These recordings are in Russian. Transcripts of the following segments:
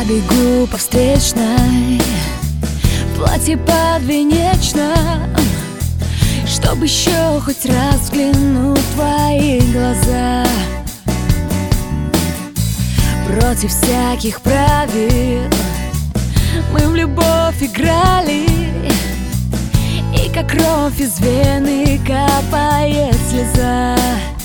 Я бегу по встречной, в платье подвенечном, чтобы еще хоть раз взглянуть в твои глаза. Против всяких правил мы в любовь играли, и как кровь из вены капает слеза.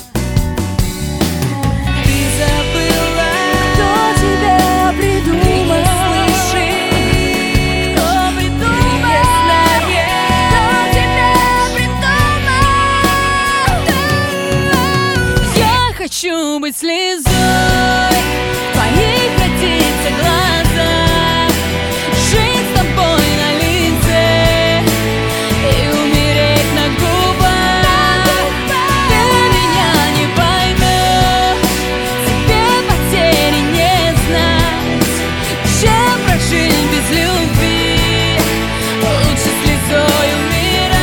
Хочу быть слезой в твоих родится глазах, жить с тобой на лице и умереть на губах. Ты меня не поймешь, тебе потери не знать, чем прожить без любви, лучше слезой умирать.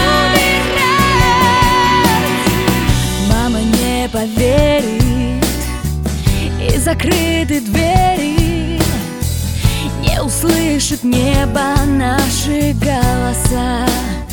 Мама не поверит, и закрыты двери не услышит небо наши голоса.